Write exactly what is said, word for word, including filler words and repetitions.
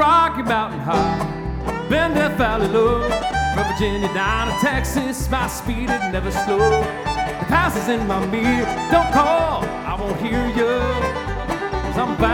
Rocky Mountain High, been Death Valley low. From Virginia down to Texas, my speed it never slow. The passes in my mirror, don't call, I won't hear you. 'Cause I'm back.